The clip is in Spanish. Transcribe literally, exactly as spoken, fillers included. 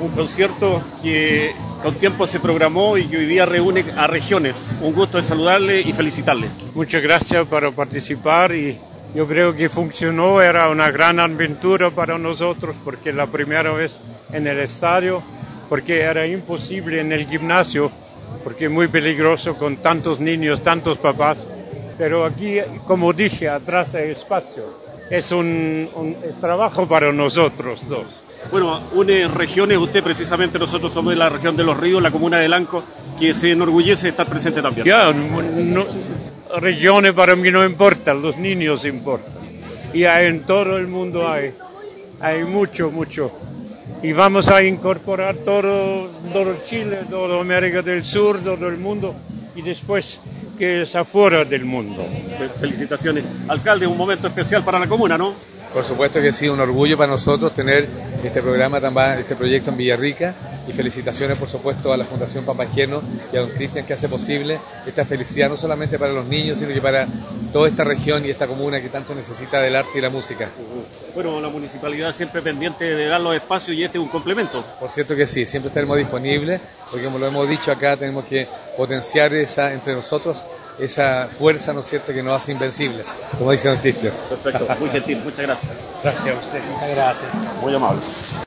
un concierto que con tiempo se programó y que hoy día reúne a regiones. Un gusto de saludarle y felicitarle. Muchas gracias por participar y yo creo que funcionó, era una gran aventura para nosotros porque la primera vez en el estadio, porque era imposible en el gimnasio, porque es muy peligroso con tantos niños, tantos papás, pero aquí, como dije, atrás hay espacio, es un, un es trabajo para nosotros dos. Bueno, une regiones, usted precisamente, nosotros somos de la región de Los Ríos, la comuna de Lanco, que se enorgullece de estar presente también. Ya, no, regiones para mí no importan, los niños importan. Y hay, en todo el mundo hay, hay mucho, mucho. Y vamos a incorporar todo, todo Chile, toda América del Sur, todo el mundo, y después que es afuera del mundo. Felicitaciones. Alcalde, un momento especial para la comuna, ¿no? Por supuesto que sí, un orgullo para nosotros tener este programa, este proyecto en Villarrica, y felicitaciones por supuesto a la Fundación Papageno y a don Cristian, que hace posible esta felicidad no solamente para los niños, sino que para toda esta región y esta comuna que tanto necesita del arte y la música. Bueno, la municipalidad siempre pendiente de dar los espacios y este es un complemento. Por cierto que sí, siempre estaremos disponibles, porque como lo hemos dicho acá, tenemos que potenciar esa entre nosotros esa fuerza, ¿no es cierto?, que nos hace invencibles, como dice don Cristian. Perfecto, muy gentil, muchas gracias. Gracias a usted. Muchas gracias. Muy amable.